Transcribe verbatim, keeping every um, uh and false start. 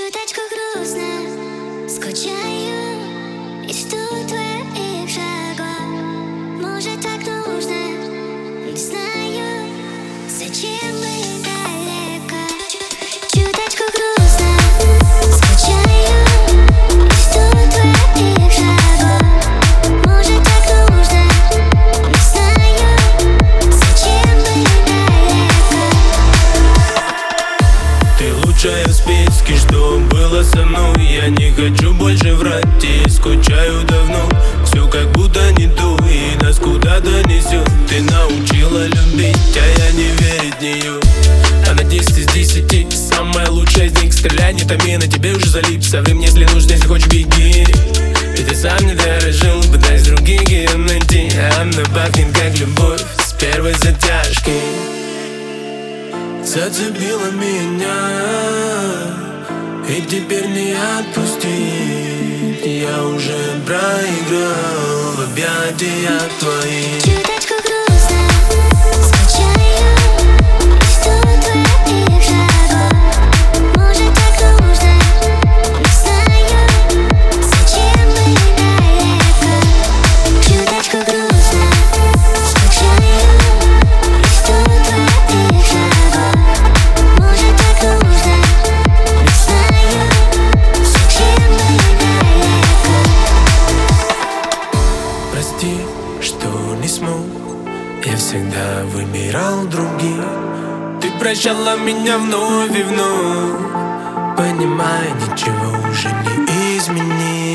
Чуточку грустно, скучаю и жду твоих шагов. Может, так нужно, не знаю, зачем мы далеко. Чуточку грустно, скучаю и жду твоих шагов. Может, так нужно, не знаю, зачем мы далеко. Ты лучшая в списке, что было со мной. Я не хочу больше врать и скучаю давно. Все как будто не то и нас куда-то несет. Ты научила любить, а я не верить в нее. Она десять из десяти, самая лучшая из них. Стреляй, не томи, на тебе уже залип. Соври мне, если нужно, если хочешь, беги. Ведь ты сам не дорожил, пытаясь других ее найти. А она пахнет как любовь с первой затяжки. Зацепила меня и теперь не отпустить. Я уже проиграл в объятиях твоих. Чуточку грустно, скучаю и жду твоих шагов. Может, так нужно, не знаю, зачем мы далеко. Чуточку грустно, скучаю и жду твоих шагов. Может, так нужно, не знаю, зачем мы далеко. Прости, что не смог. Я всегда выбирал других. Ты прощала меня вновь и вновь, понимая, ничего уже не изменить.